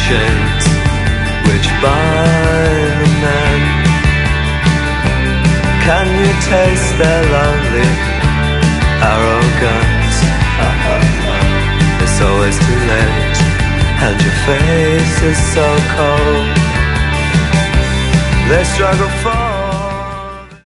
chains which bind the men. Can you taste their lonely arrogance? It's always too late, and your face is so cold. They struggle for